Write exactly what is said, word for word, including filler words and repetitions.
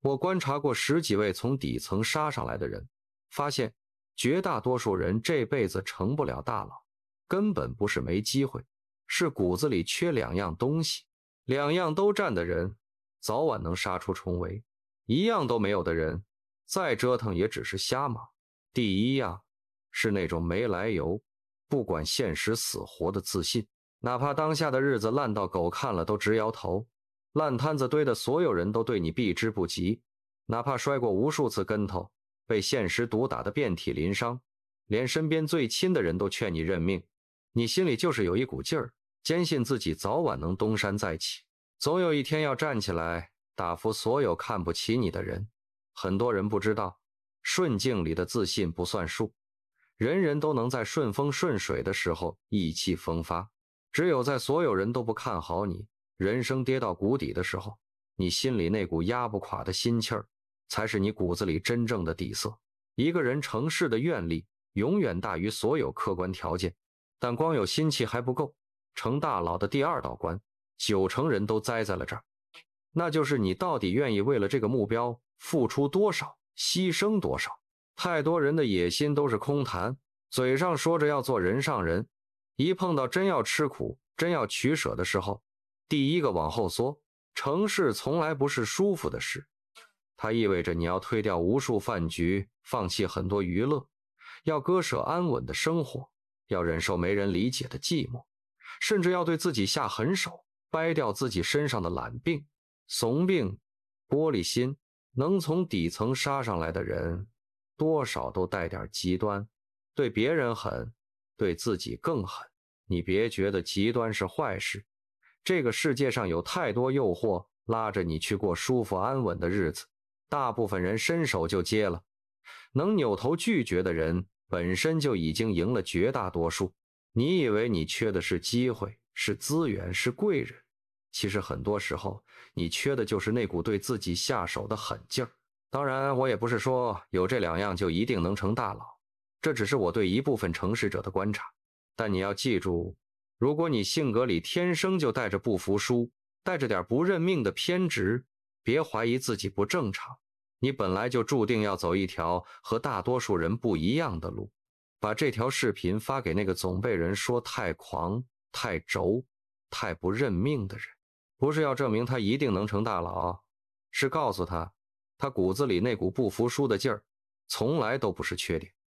我观察过十几位从底层杀上来的人，发现绝大多数人这辈子成不了大佬，根本不是没机会，是骨子里缺两样东西。两样都占的人，早晚能杀出重围；一样都没有的人，再折腾也只是瞎忙。第一样是那种没来由，不管现实死活的自信，哪怕当下的日子烂到狗看了都直摇头，烂摊子堆的所有人都对你避之不及，哪怕摔过无数次跟头，被现实毒打得遍体鳞伤，连身边最亲的人都劝你认命，你心里就是有一股劲儿，坚信自己早晚能东山再起，总有一天要站起来打服所有看不起你的人。很多人不知道，顺境里的自信不算数，人人都能在顺风顺水的时候意气风发，只有在所有人都不看好你，人生跌到谷底的时候，你心里那股压不垮的心气儿，才是你骨子里真正的底色。一个人成事的愿力永远大于所有客观条件，但光有心气还不够，成大佬的第二道关，九成人都栽在了这儿，那就是你到底愿意为了这个目标付出多少，牺牲多少。太多人的野心都是空谈，嘴上说着要做人上人，一碰到真要吃苦，真要取舍的时候，第一个往后缩。成事从来不是舒服的事，它意味着你要推掉无数饭局，放弃很多娱乐，要割舍安稳的生活，要忍受没人理解的寂寞，甚至要对自己下狠手，掰掉自己身上的懒病、怂病、玻璃心。能从底层杀上来的人，多少都带点极端，对别人狠，对自己更狠。你别觉得极端是坏事，这个世界上有太多诱惑拉着你去过舒服安稳的日子，大部分人伸手就接了。能扭头拒绝的人本身就已经赢了绝大多数。你以为你缺的是机会，是资源，是贵人，其实很多时候你缺的就是那股对自己下手的狠劲儿。当然我也不是说有这两样就一定能成大佬，这只是我对一部分成事者的观察。但你要记住，如果你性格里天生就带着不服输，带着点不认命的偏执，别怀疑自己不正常，你本来就注定要走一条和大多数人不一样的路。把这条视频发给那个总被人说太狂、太轴、太不认命的人，不是要证明他一定能成大佬，是告诉他，他骨子里那股不服输的劲儿，从来都不是缺点。